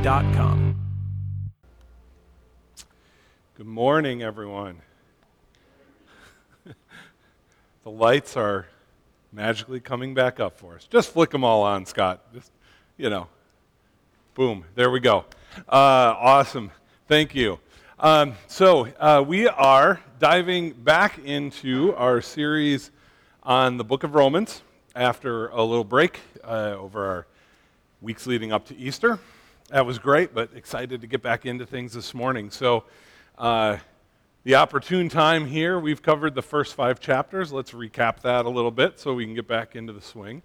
www.ccc.com. Good morning, everyone. The lights are magically coming back up for us. Just flick them all on, Scott. Just, boom, there we go. Awesome. Thank you. So we are diving back into our series on the book of Romans after a little break over our weeks leading up to Easter. That was great, but excited to get back into things this morning. So the opportune time here, we've covered the first 5 chapters. Let's recap that a little bit so we can get back into the swing.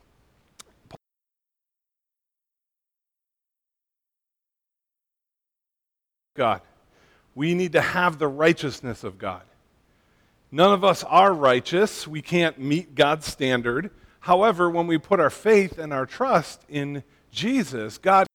God. We need to have the righteousness of God. None of us are righteous. We can't meet God's standard. However, when we put our faith and our trust in Jesus, God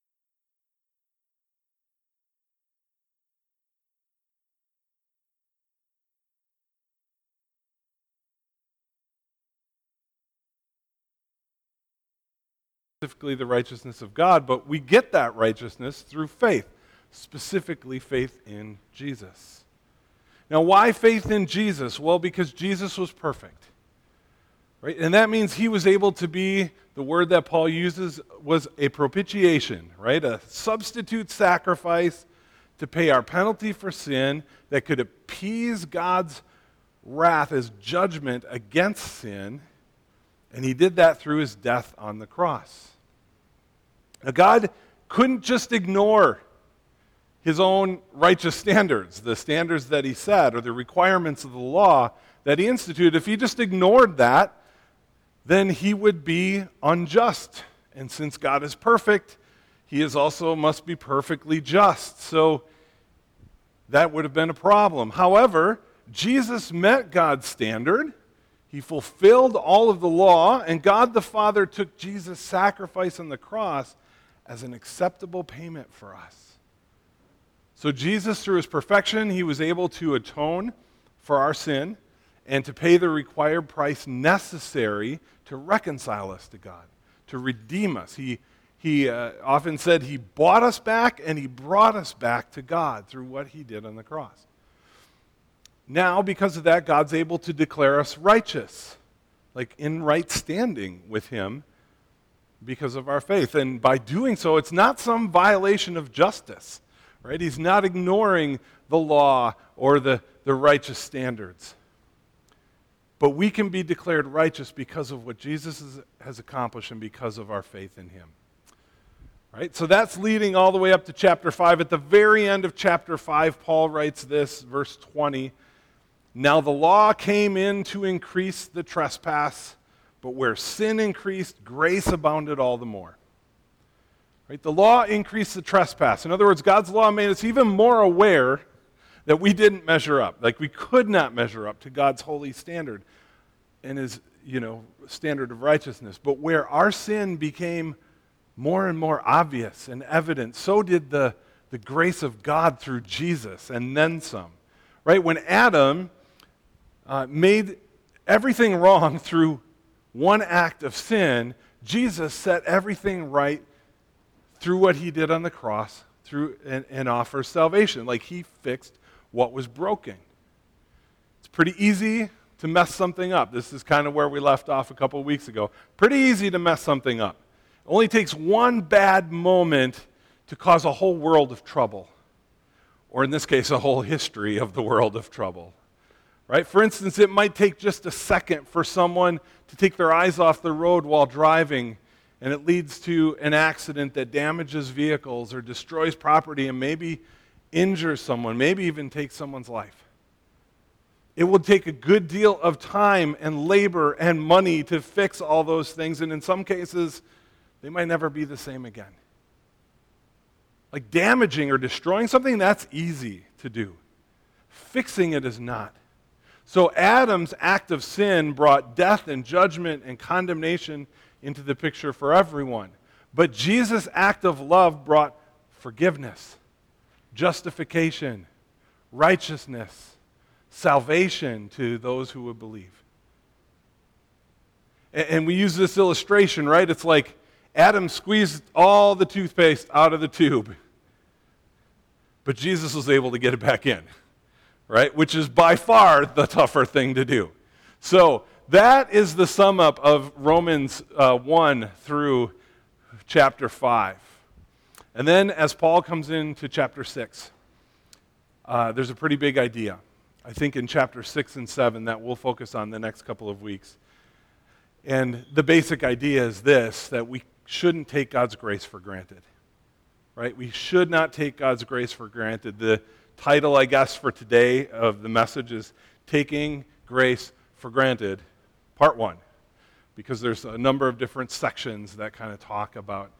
specifically the righteousness of God, but we get that righteousness through faith, specifically faith in Jesus. Now, why faith in Jesus? Well, because Jesus was perfect, right? And that means he was able to be, the word that Paul uses was a propitiation, right? A substitute sacrifice to pay our penalty for sin that could appease God's wrath as judgment against sin. And he did that through his death on the cross. Now, God couldn't just ignore his own righteous standards, the standards that he set, or the requirements of the law that he instituted. If he just ignored that, then he would be unjust. And since God is perfect, he is also must be perfectly just. So that would have been a problem. However, Jesus met God's standard. He fulfilled all of the law, and God the Father took Jesus' sacrifice on the cross as an acceptable payment for us. So Jesus, through his perfection, he was able to atone for our sin and to pay the required price necessary to reconcile us to God, to redeem us. He often said he bought us back and he brought us back to God through what he did on the cross. Now, because of that, God's able to declare us righteous, like in right standing with him because of our faith. And by doing so, it's not some violation of justice, right? He's not ignoring the law or the righteous standards. But we can be declared righteous because of what Jesus has accomplished and because of our faith in him. Right? So that's leading all the way up to chapter 5. At the very end of chapter 5, Paul writes this, verse 20, "Now the law came in to increase the trespass, but where sin increased, grace abounded all the more." Right? The law increased the trespass. In other words, God's law made us even more aware that we didn't measure up. Like we could not measure up to God's holy standard and his, standard of righteousness. But where our sin became more and more obvious and evident, so did the grace of God through Jesus and then some. Right? When Adam made everything wrong through one act of sin, Jesus set everything right through what he did on the cross and offers salvation. Like he fixed what was broken. It's pretty easy to mess something up. This is kind of where we left off a couple of weeks ago. Pretty easy to mess something up. It only takes one bad moment to cause a whole world of trouble. Or in this case, a whole history of the world of trouble. Right? For instance, it might take just a second for someone to take their eyes off the road while driving, and it leads to an accident that damages vehicles or destroys property and maybe injures someone, maybe even takes someone's life. It will take a good deal of time and labor and money to fix all those things, and in some cases, they might never be the same again. Like damaging or destroying something, that's easy to do. Fixing it is not. So Adam's act of sin brought death and judgment and condemnation into the picture for everyone. But Jesus' act of love brought forgiveness, justification, righteousness, salvation to those who would believe. And we use this illustration, right? It's like Adam squeezed all the toothpaste out of the tube, but Jesus was able to get it back in, right? Which is by far the tougher thing to do. So that is the sum up of Romans 1 through chapter 5. And then as Paul comes into chapter 6, there's a pretty big idea. I think in chapter 6 and 7 that we'll focus on the next couple of weeks. And the basic idea is this, that we shouldn't take God's grace for granted, right? We should not take God's grace for granted. The title, I guess, for today of the message is Taking Grace for Granted, Part 1, because there's a number of different sections that kind of talk about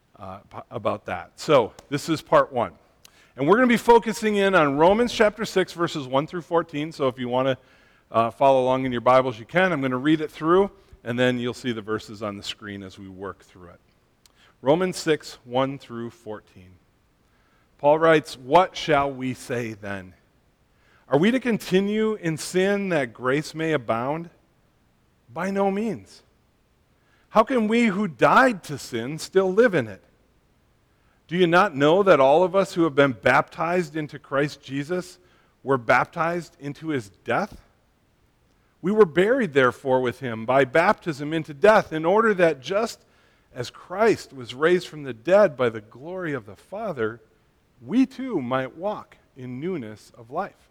that. So this is Part 1. And we're going to be focusing in on Romans chapter 6, verses 1 through 14. So if you want to follow along in your Bibles, you can. I'm going to read it through, and then you'll see the verses on the screen as we work through it. Romans 6, 1 through 14. Paul writes, "What shall we say then? Are we to continue in sin that grace may abound? By no means. How can we who died to sin still live in it? Do you not know that all of us who have been baptized into Christ Jesus were baptized into his death? We were buried, therefore, with him by baptism into death, in order that just as Christ was raised from the dead by the glory of the Father, we too might walk in newness of life.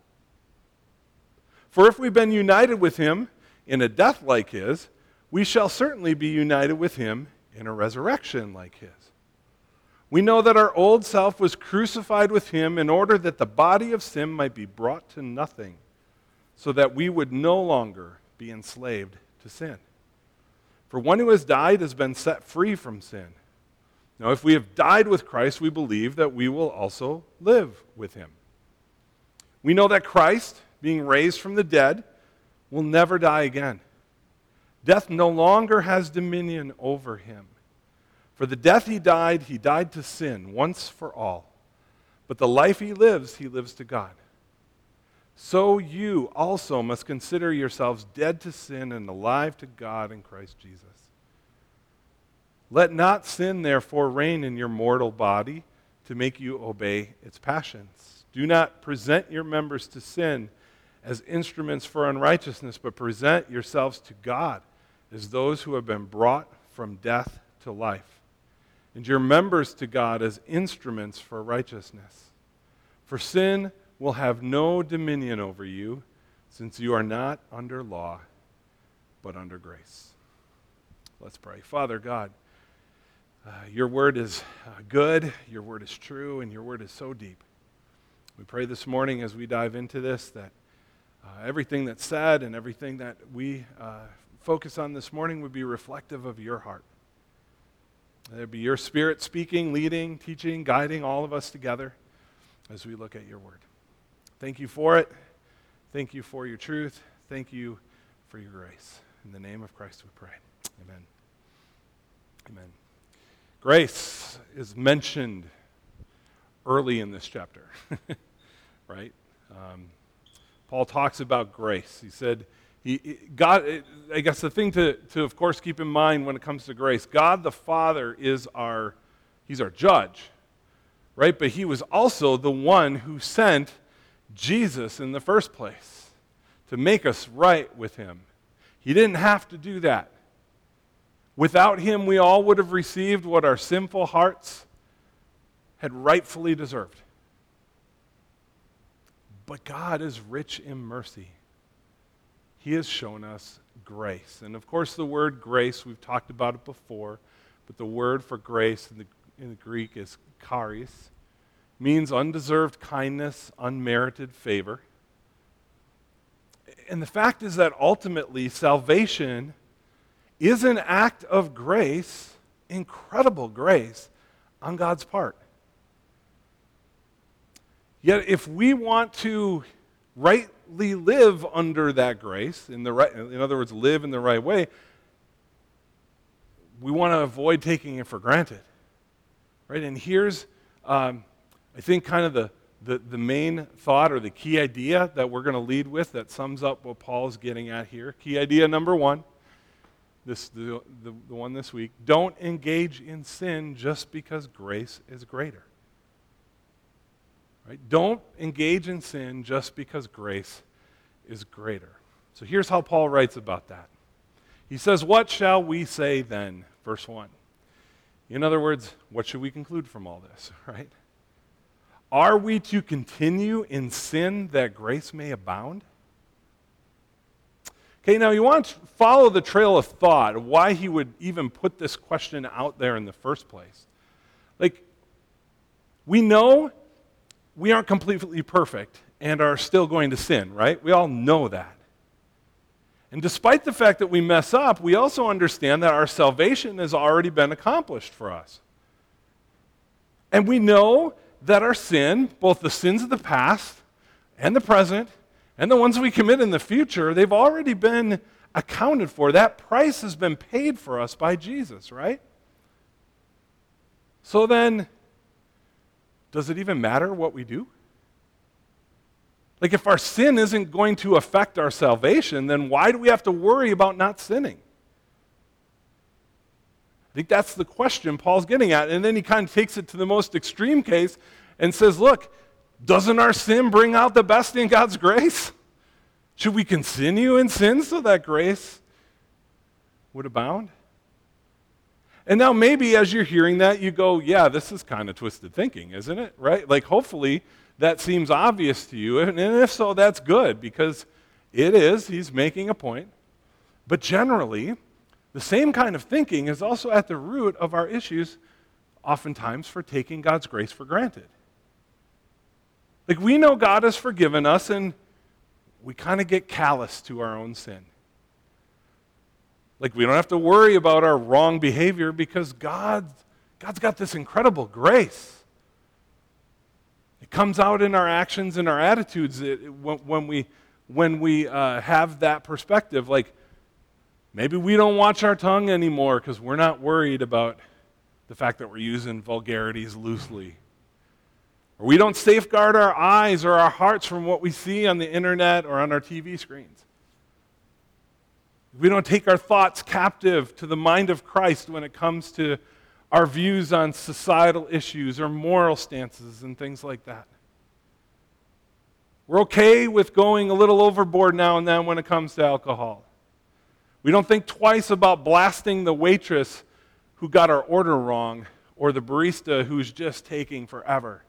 For if we've been united with him in a death like his, we shall certainly be united with him in a resurrection like his. We know that our old self was crucified with him in order that the body of sin might be brought to nothing, so that we would no longer be enslaved to sin. For one who has died has been set free from sin. Now, if we have died with Christ, we believe that we will also live with him. We know that Christ, being raised from the dead, will never die again. Death no longer has dominion over him. For the death he died to sin once for all. But the life he lives to God. So you also must consider yourselves dead to sin and alive to God in Christ Jesus. Let not sin, therefore, reign in your mortal body to make you obey its passions. Do not present your members to sin as instruments for unrighteousness, but present yourselves to God as those who have been brought from death to life, and your members to God as instruments for righteousness. For sin will have no dominion over you, since you are not under law, but under grace." Let's pray. Father God, your word is good, your word is true, and your word is so deep. We pray this morning as we dive into this that everything that's said and everything that we focus on this morning would be reflective of your heart. There'd be your Spirit speaking, leading, teaching, guiding all of us together as we look at your word. Thank you for it. Thank you for your truth. Thank you for your grace. In the name of Christ we pray. Amen. Amen. Grace is mentioned early in this chapter, right? Paul talks about grace. He said, God, I guess the thing to of course keep in mind when it comes to grace, God the Father he's our judge, right? But he was also the one who sent Jesus in the first place to make us right with him. He didn't have to do that. Without him, we all would have received what our sinful hearts had rightfully deserved. But God is rich in mercy. He has shown us grace. And of course, the word grace, we've talked about it before, but the word for grace in the Greek is charis, means undeserved kindness, unmerited favor. And the fact is that ultimately, salvation is an act of grace, incredible grace, on God's part. Yet if we want to rightly live under that grace, in other words, live in the right way, we want to avoid taking it for granted. Right? And here's, I think, kind of the main thought or the key idea that we're going to lead with that sums up what Paul's getting at here. Key idea number one. the one this week, don't engage in sin just because grace is greater. Right? Don't engage in sin just because grace is greater. So here's how Paul writes about that. He says, "What shall we say then?" Verse 1. In other words, what should we conclude from all this, right? Are we to continue in sin that grace may abound? Okay, now you want to follow the trail of thought of why he would even put this question out there in the first place. Like, we know we aren't completely perfect and are still going to sin, right? We all know that. And despite the fact that we mess up, we also understand that our salvation has already been accomplished for us. And we know that our sin, both the sins of the past and the present, and the ones we commit in the future, they've already been accounted for. That price has been paid for us by Jesus, right? So then, does it even matter what we do? Like, if our sin isn't going to affect our salvation, then why do we have to worry about not sinning? I think that's the question Paul's getting at. And then he kind of takes it to the most extreme case and says, look, doesn't our sin bring out the best in God's grace? Should we continue in sin so that grace would abound? And now maybe as you're hearing that, you go, yeah, this is kind of twisted thinking, isn't it? Right? Like, hopefully that seems obvious to you. And if so, that's good, because it is. He's making a point. But generally, the same kind of thinking is also at the root of our issues, oftentimes, for taking God's grace for granted. Like, we know God has forgiven us, and we kind of get callous to our own sin. Like, we don't have to worry about our wrong behavior because God's got this incredible grace. It comes out in our actions and our attitudes when we have that perspective. Like, maybe we don't watch our tongue anymore because we're not worried about the fact that we're using vulgarities loosely. Or we don't safeguard our eyes or our hearts from what we see on the internet or on our TV screens. We don't take our thoughts captive to the mind of Christ when it comes to our views on societal issues or moral stances and things like that. We're okay with going a little overboard now and then when it comes to alcohol. We don't think twice about blasting the waitress who got our order wrong or the barista who's just taking forever.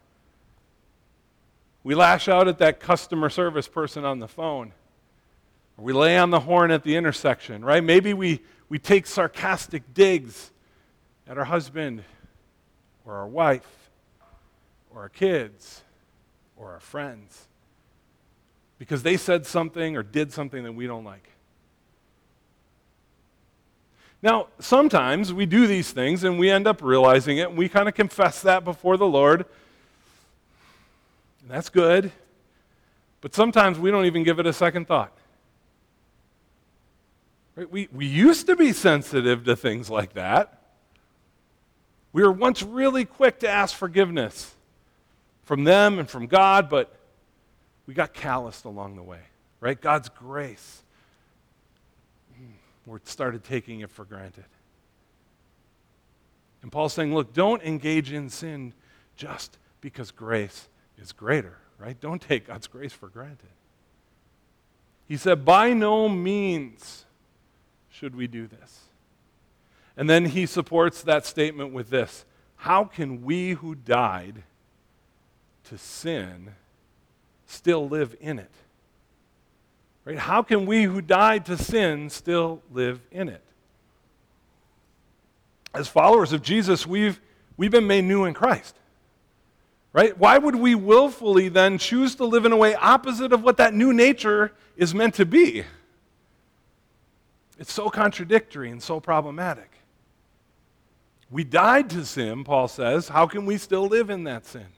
We lash out at that customer service person on the phone. Or we lay on the horn at the intersection, right? Maybe we take sarcastic digs at our husband or our wife or our kids or our friends because they said something or did something that we don't like. Now, sometimes we do these things and we end up realizing it, and we kind of confess that before the Lord. And that's good. But sometimes we don't even give it a second thought. Right? We used to be sensitive to things like that. We were once really quick to ask forgiveness from them and from God, but we got calloused along the way. Right? God's grace. We started taking it for granted. And Paul's saying, look, don't engage in sin just because grace is greater, right? Don't take God's grace for granted. He said, by no means should we do this. And then he supports that statement with this: how can we who died to sin still live in it? Right? How can we who died to sin still live in it? As followers of Jesus, we've been made new in Christ. Right? Why would we willfully then choose to live in a way opposite of what that new nature is meant to be? It's so contradictory and so problematic. We died to sin, Paul says. How can we still live in that sin?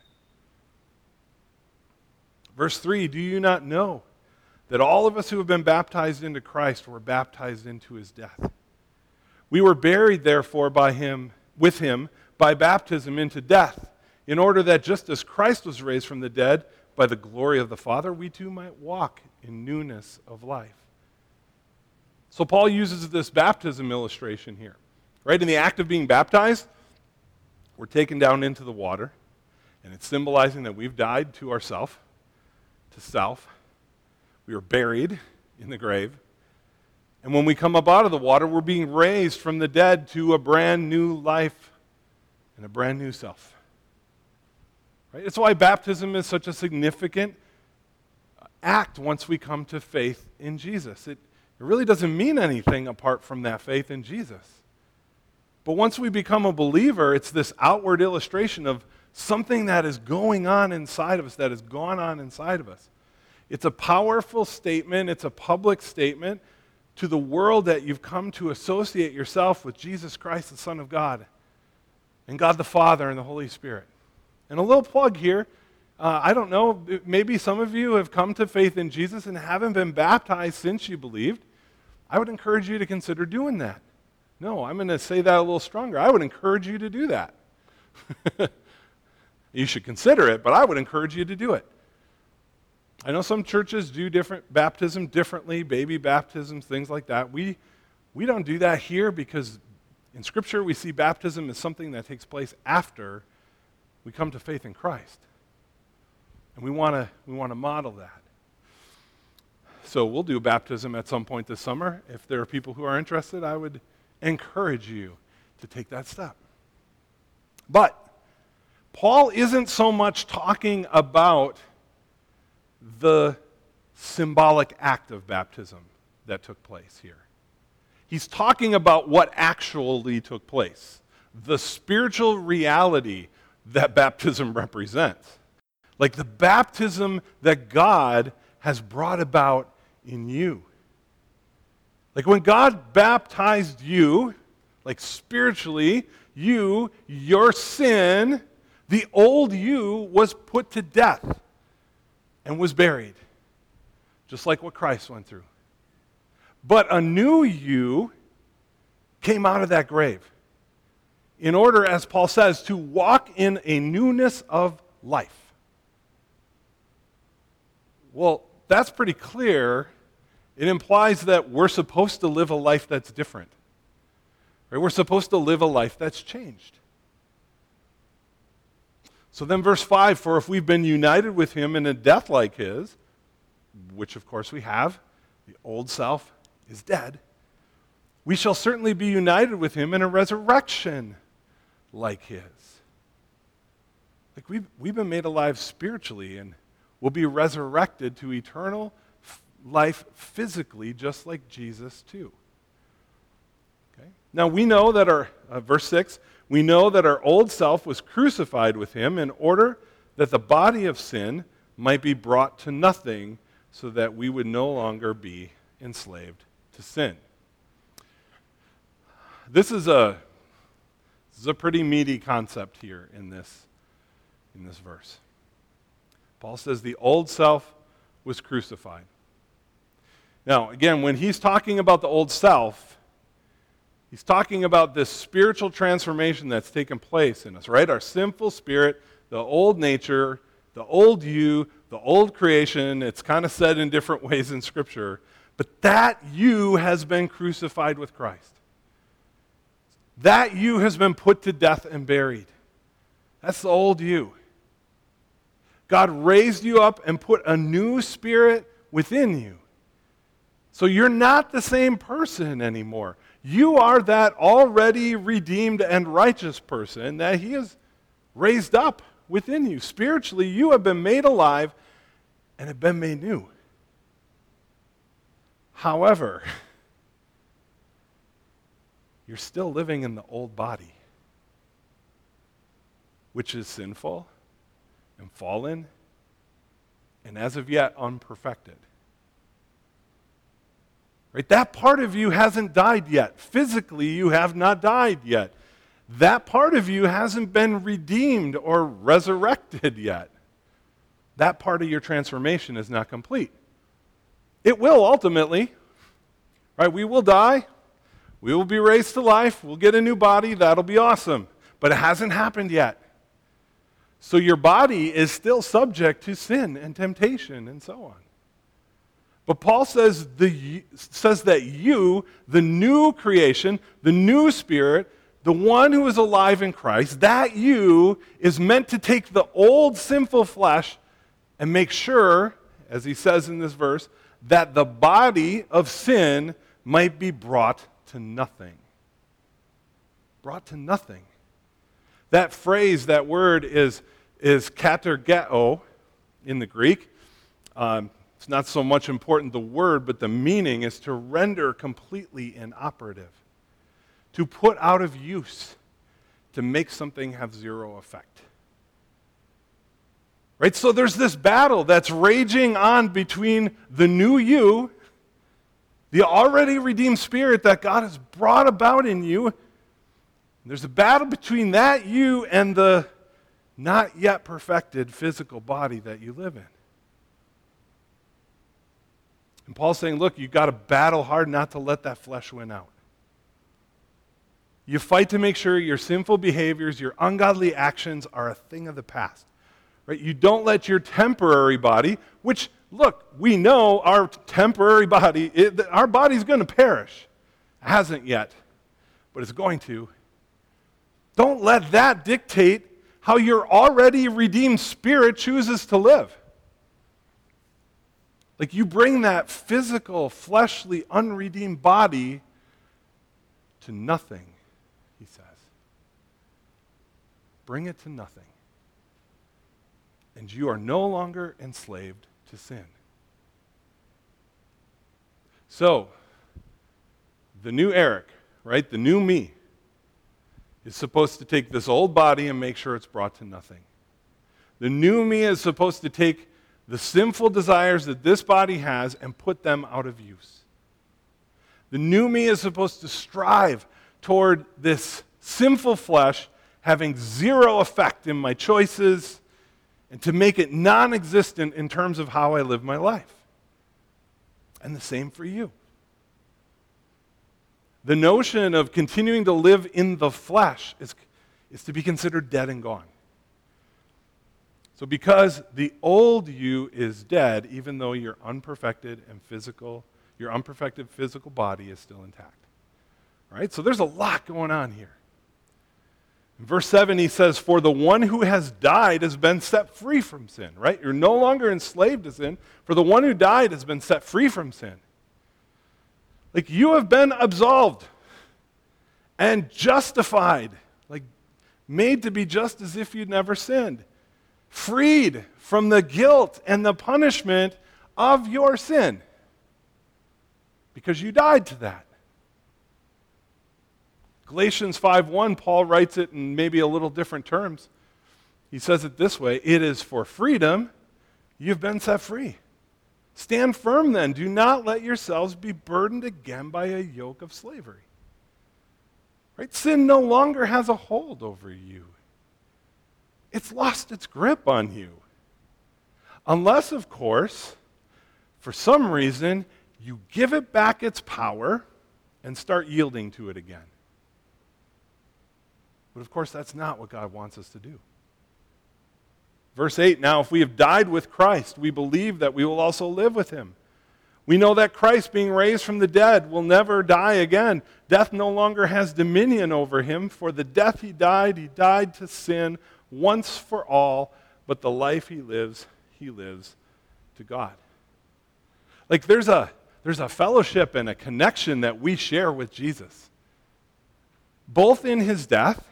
Verse 3, do you not know that all of us who have been baptized into Christ were baptized into his death? We were buried, therefore, with him by baptism into death, in order that just as Christ was raised from the dead by the glory of the Father, we too might walk in newness of life. So Paul uses this baptism illustration here. Right? In the act of being baptized, we're taken down into the water, and it's symbolizing that we've died to ourself, to self. We are buried in the grave. And when we come up out of the water, we're being raised from the dead to a brand new life and a brand new self. Right? It's why baptism is such a significant act once we come to faith in Jesus. It really doesn't mean anything apart from that faith in Jesus. But once we become a believer, it's this outward illustration of something that is going on inside of us, that has gone on inside of us. It's a powerful statement, it's a public statement to the world that you've come to associate yourself with Jesus Christ, the Son of God, and God the Father and the Holy Spirit. And a little plug here, I don't know, maybe some of you have come to faith in Jesus and haven't been baptized since you believed. I would encourage you to consider doing that. No, I'm going to say that a little stronger. I would encourage you to do that. You should consider it, but I would encourage you to do it. I know some churches do different baptism differently, baby baptisms, things like that. We don't do that here because in Scripture we see baptism as something that takes place after we come to faith in Christ. And we want to model that. So we'll do baptism at some point this summer. If there are people who are interested, I would encourage you to take that step. But Paul isn't so much talking about the symbolic act of baptism that took place here. He's talking about what actually took place, the spiritual reality that baptism represents. Like the baptism that God has brought about in you. Like when God baptized you, like spiritually, your sin, the old you was put to death and was buried, just like what Christ went through. But a new you came out of that grave in order, as Paul says, to walk in a newness of life. Well, that's pretty clear. It implies that we're supposed to live a life that's different. Right? We're supposed to live a life that's changed. So then verse 5, for if we've been united with him in a death like his, which of course we have, the old self is dead, we shall certainly be united with him in a resurrection like his. Like we've been made alive spiritually and we'll be resurrected to eternal life physically, just like Jesus too. Okay? Now we know that verse 6, we know that our old self was crucified with him in order that the body of sin might be brought to nothing so that we would no longer be enslaved to sin. This is a pretty meaty concept here in this verse. Paul says the old self was crucified. Now, again, when he's talking about the old self, he's talking about this spiritual transformation that's taken place in us, right? Our sinful spirit, the old nature, the old you, the old creation. It's kind of said in different ways in Scripture. But that you has been crucified with Christ. That you has been put to death and buried. That's the old you. God raised you up and put a new spirit within you. So you're not the same person anymore. You are that already redeemed and righteous person that he has raised up within you. Spiritually, you have been made alive and have been made new. However, you're still living in the old body, which is sinful and fallen and as of yet unperfected. Right? That part of you hasn't died yet. Physically, you have not died yet. That part of you hasn't been redeemed or resurrected yet. That part of your transformation is not complete. It will ultimately. Right? We will die. We will be raised to life. We'll get a new body. That'll be awesome. But it hasn't happened yet. So your body is still subject to sin and temptation and so on. But Paul says that you, the new creation, the new spirit, the one who is alive in Christ, that you is meant to take the old sinful flesh and make sure, as he says in this verse, that the body of sin might be brought to nothing. Brought to nothing. That phrase, that word is katergeo in the Greek. It's not so much important the word, but the meaning is to render completely inoperative, to put out of use, to make something have zero effect. Right? So there's this battle that's raging on between the new you, the already redeemed spirit that God has brought about in you. There's a battle between that you and the not yet perfected physical body that you live in. And Paul's saying, look, you've got to battle hard not to let that flesh win out. You fight to make sure your sinful behaviors, your ungodly actions are a thing of the past. Right? You don't let your temporary body, which, look, we know our temporary body, our body's going to perish. It hasn't yet, but it's going to. Don't let that dictate how your already redeemed spirit chooses to live. Like you bring that physical, fleshly, unredeemed body to nothing, he says. Bring it to nothing. And you are no longer enslaved to sin. So, the new Eric, right, the new me, is supposed to take this old body and make sure it's brought to nothing. The new me is supposed to take the sinful desires that this body has and put them out of use. The new me is supposed to strive toward this sinful flesh having zero effect in my choices and to make it non-existent in terms of how I live my life. And the same for you. The notion of continuing to live in the flesh is to be considered dead and gone. So because the old you is dead, even though your unperfected physical body is still intact. Right? So there's a lot going on here. In verse 7, he says, for the one who has died has been set free from sin. Right? You're no longer enslaved to sin. For the one who died has been set free from sin. Like you have been absolved and justified, like made to be just as if you'd never sinned, freed from the guilt and the punishment of your sin because you died to that. Galatians 5:1, Paul writes it in maybe a little different terms. He says it this way, it is for freedom you've been set free. Stand firm then. Do not let yourselves be burdened again by a yoke of slavery. Right? Sin no longer has a hold over you. It's lost its grip on you. Unless, of course, for some reason, you give it back its power and start yielding to it again. But of course, that's not what God wants us to do. Verse 8, now if we have died with Christ, we believe that we will also live with him. We know that Christ, being raised from the dead, will never die again. Death no longer has dominion over him. For the death he died to sin once for all, but the life he lives to God. Like there's a fellowship and a connection that we share with Jesus. Both in his death,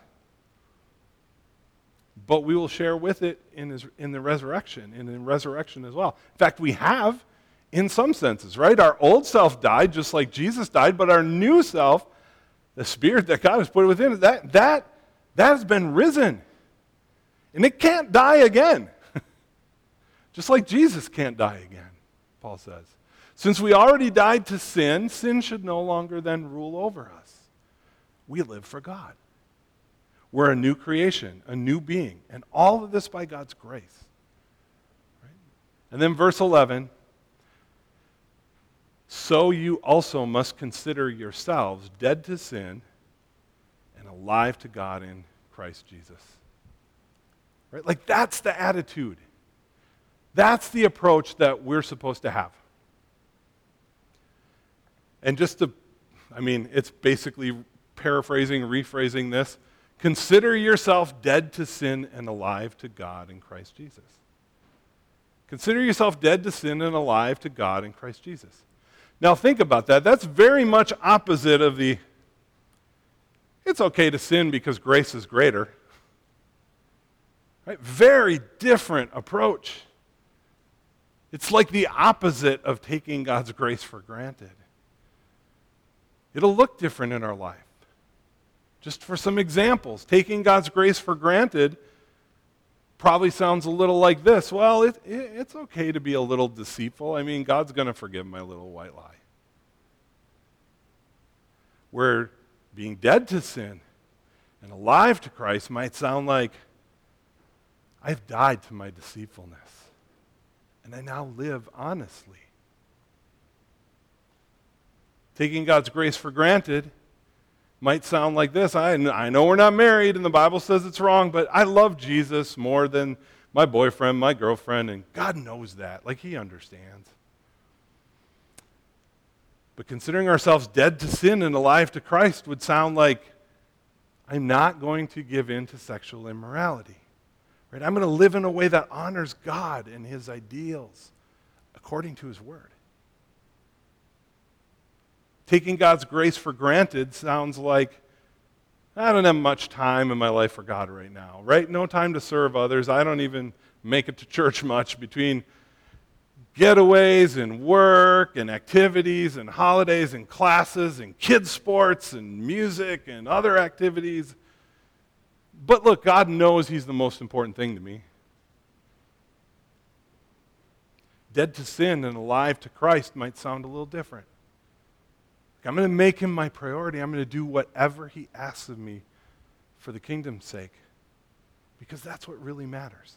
but we will share with it in the resurrection, and in resurrection as well. In fact, we have, in some senses, right? Our old self died just like Jesus died, but our new self, the spirit that God has put within it, that has been risen. And it can't die again. Just like Jesus can't die again, Paul says. Since we already died to sin, sin should no longer then rule over us. We live for God. We're a new creation, a new being, and all of this by God's grace. Right? And then verse 11, so you also must consider yourselves dead to sin and alive to God in Christ Jesus. Right? Like that's the attitude. That's the approach that we're supposed to have. And it's basically paraphrasing, rephrasing this. Consider yourself dead to sin and alive to God in Christ Jesus. Consider yourself dead to sin and alive to God in Christ Jesus. Now think about that. That's very much opposite of the, it's okay to sin because grace is greater. Right? Very different approach. It's like the opposite of taking God's grace for granted. It'll look different in our life. Just for some examples, taking God's grace for granted probably sounds a little like this. Well, it's okay to be a little deceitful. I mean, God's going to forgive my little white lie. Where being dead to sin and alive to Christ might sound like, I've died to my deceitfulness, and I now live honestly. Taking God's grace for granted might sound like this. I know we're not married and the Bible says it's wrong, but I love Jesus more than my boyfriend, my girlfriend, and God knows that. Like, He understands. But considering ourselves dead to sin and alive to Christ would sound like, I'm not going to give in to sexual immorality. Right? I'm going to live in a way that honors God and His ideals according to His Word. Taking God's grace for granted sounds like, I don't have much time in my life for God right now, right? No time to serve others. I don't even make it to church much between getaways and work and activities and holidays and classes and kids' sports and music and other activities. But look, God knows He's the most important thing to me. Dead to sin and alive to Christ might sound a little different. I'm going to make Him my priority. I'm going to do whatever He asks of me for the kingdom's sake, because that's what really matters.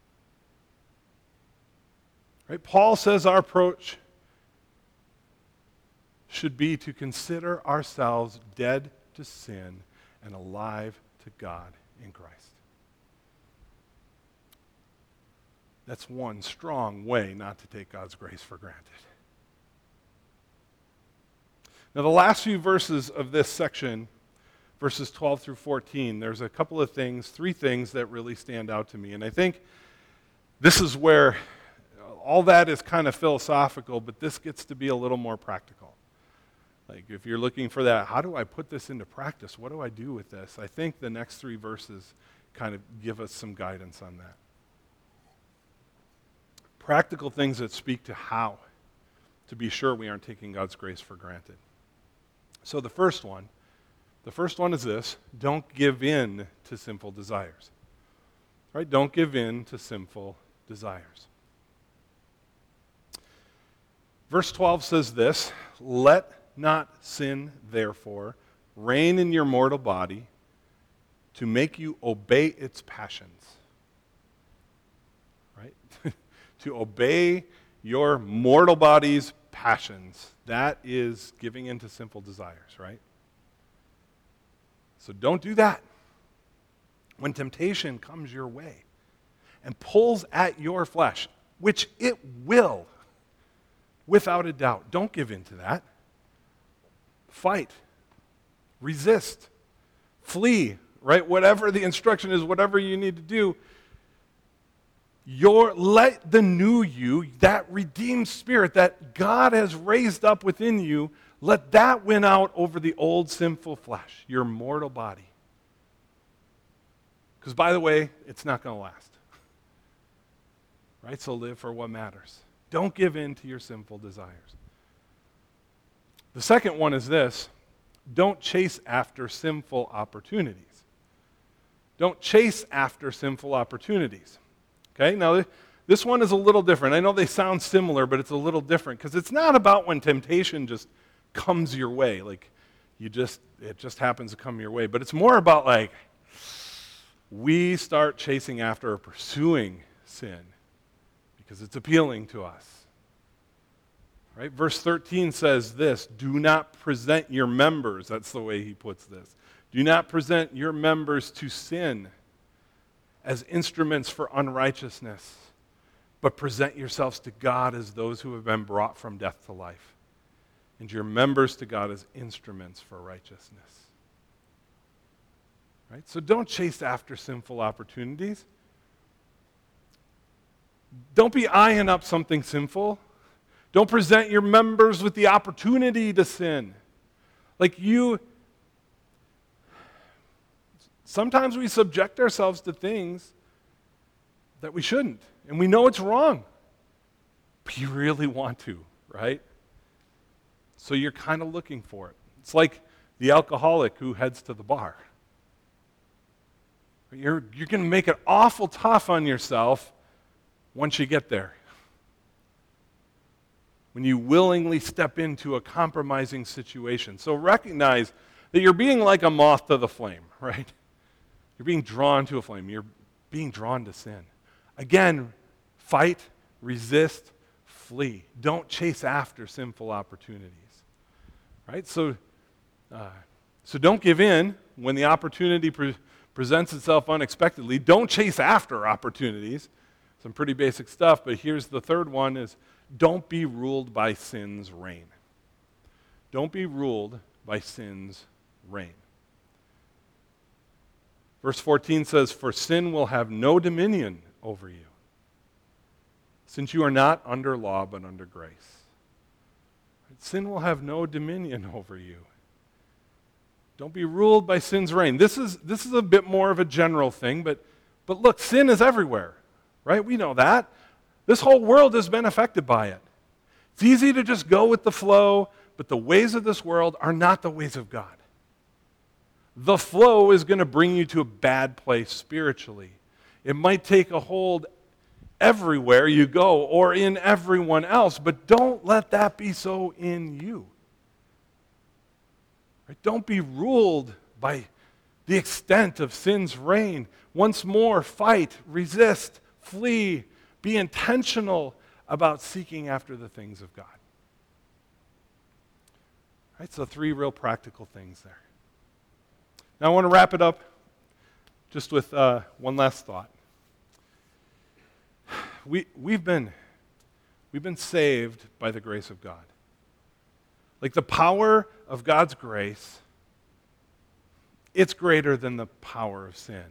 Right? Paul says our approach should be to consider ourselves dead to sin and alive to God in Christ. That's one strong way not to take God's grace for granted. Now, the last few verses of this section, verses 12 through 14, there's a couple of things, three things that really stand out to me. And I think this is where all that is kind of philosophical, but this gets to be a little more practical. Like, if you're looking for that, how do I put this into practice? What do I do with this? I think the next three verses kind of give us some guidance on that. Practical things that speak to how to be sure we aren't taking God's grace for granted. So the first one is this: don't give in to sinful desires. Right? Don't give in to sinful desires. Verse 12 says this: let not sin, therefore, reign in your mortal body to make you obey its passions. Right? To obey your mortal body's passions. That is giving in to sinful desires, right? So don't do that. When temptation comes your way and pulls at your flesh, which it will, without a doubt, don't give in to that. Fight. Resist. Flee, right? Whatever the instruction is, whatever you need to do, let the new you, that redeemed spirit that God has raised up within you, let that win out over the old sinful flesh, your mortal body. Because, by the way, it's not going to last. Right? So live for what matters. Don't give in to your sinful desires. The second one is this: don't chase after sinful opportunities. Don't chase after sinful opportunities. Okay, now this one is a little different. I know they sound similar, but it's a little different because it's not about when temptation just comes your way, like it just happens to come your way, but it's more about like we start chasing after or pursuing sin because it's appealing to us. Right? Verse 13 says this: do not present your members, that's the way he puts this, do not present your members to sin as instruments for unrighteousness, but present yourselves to God as those who have been brought from death to life, and your members to God as instruments for righteousness. Right? So don't chase after sinful opportunities. Don't be eyeing up something sinful. Don't present your members with the opportunity to sin. Sometimes we subject ourselves to things that we shouldn't, and we know it's wrong, but you really want to, right? So you're kind of looking for it. It's like the alcoholic who heads to the bar. You're going to make it awful tough on yourself once you get there. When you willingly step into a compromising situation. So recognize that you're being like a moth to the flame, right? You're being drawn to a flame. You're being drawn to sin. Again, fight, resist, flee. Don't chase after sinful opportunities. Right? So don't give in when the opportunity presents itself unexpectedly. Don't chase after opportunities. Some pretty basic stuff, but here's the third one is don't be ruled by sin's reign. Don't be ruled by sin's reign. Verse 14 says, "For sin will have no dominion over you, since you are not under law but under grace." Sin will have no dominion over you. Don't be ruled by sin's reign. This is a bit more of a general thing, but look, sin is everywhere, right? We know that. This whole world has been affected by it. It's easy to just go with the flow, but the ways of this world are not the ways of God. The flow is going to bring you to a bad place spiritually. It might take a hold everywhere you go or in everyone else, but don't let that be so in you. Right? Don't be ruled by the extent of sin's reign. Once more, fight, resist, flee, be intentional about seeking after the things of God. Right? So 3 real practical things there. Now I want to wrap it up just with one last thought. We've been saved by the grace of God. Like the power of God's grace, it's greater than the power of sin.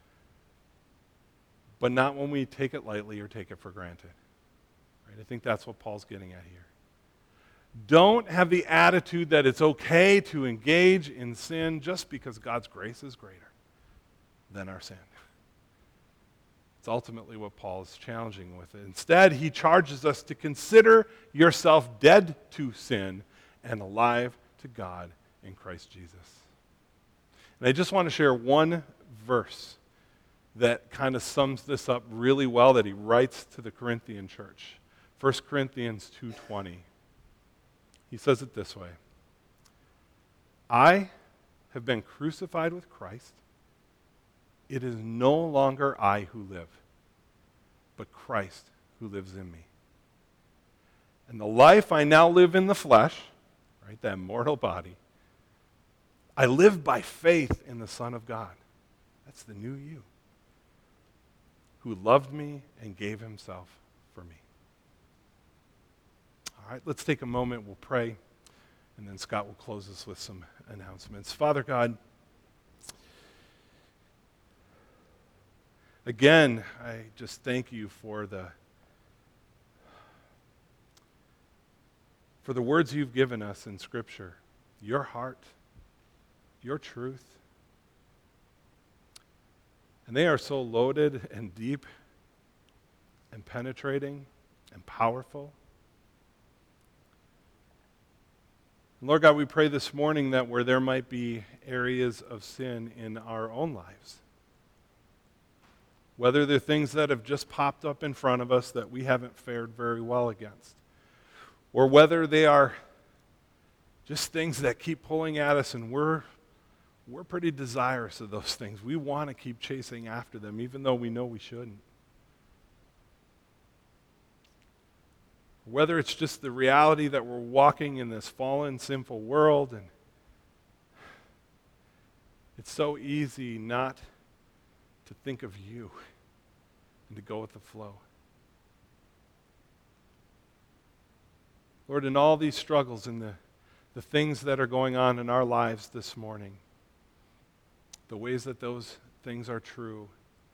But not when we take it lightly or take it for granted. Right? I think that's what Paul's getting at here. Don't have the attitude that it's okay to engage in sin just because God's grace is greater than our sin. It's ultimately what Paul is challenging with it. Instead, he charges us to consider yourself dead to sin and alive to God in Christ Jesus. And I just want to share one verse that kind of sums this up really well that he writes to the Corinthian church. 1 Corinthians 2:20. He says it this way: "I have been crucified with Christ. It is no longer I who live, but Christ who lives in me. And the life I now live in the flesh," right, that mortal body, "I live by faith in the Son of God." That's the new you, who loved me and gave himself for me. All right, let's take a moment, we'll pray, and then Scott will close us with some announcements. Father God, again, I just thank you for the words you've given us in Scripture, your heart, your truth. And they are so loaded and deep and penetrating and powerful. Lord God, we pray this morning that where there might be areas of sin in our own lives, whether they're things that have just popped up in front of us that we haven't fared very well against, or whether they are just things that keep pulling at us and we're pretty desirous of those things. We want to keep chasing after them even though we know we shouldn't. Whether it's just the reality that we're walking in this fallen, sinful world, and it's so easy not to think of you and to go with the flow. Lord, in all these struggles, in the the things that are going on in our lives this morning, the ways that those things are true.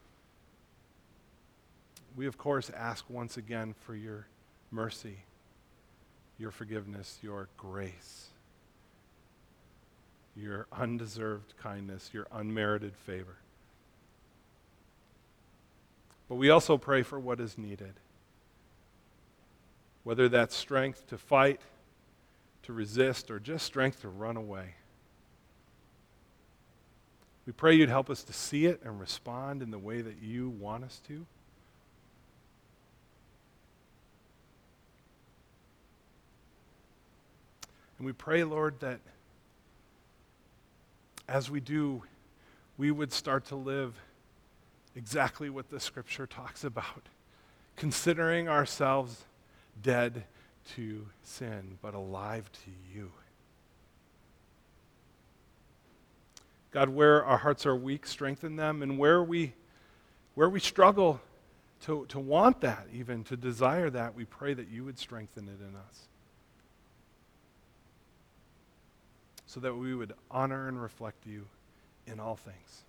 We, of course, ask once again for your mercy, your forgiveness, your grace, your undeserved kindness, your unmerited favor. But we also pray for what is needed, whether that's strength to fight, to resist, or just strength to run away. We pray you'd help us to see it and respond in the way that you want us to. And we pray, Lord, that as we do, we would start to live exactly what the Scripture talks about, considering ourselves dead to sin, but alive to you. God, where our hearts are weak, strengthen them, and where we struggle to want that, even to desire that, we pray that you would strengthen it in us, so that we would honor and reflect you in all things.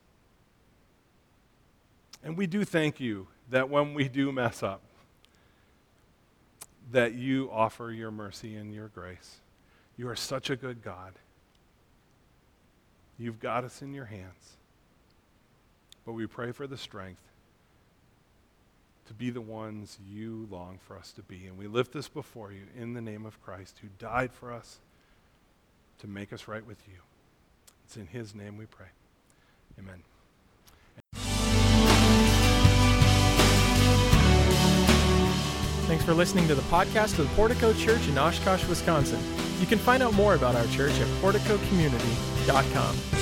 And we do thank you that when we do mess up, that you offer your mercy and your grace. You are such a good God. You've got us in your hands. But we pray for the strength to be the ones you long for us to be. And we lift this before you in the name of Christ, who died for us to make us right with you. It's in his name we pray. Amen. Thanks for listening to the podcast of the Portico Church in Oshkosh, Wisconsin. You can find out more about our church at porticocommunity.com.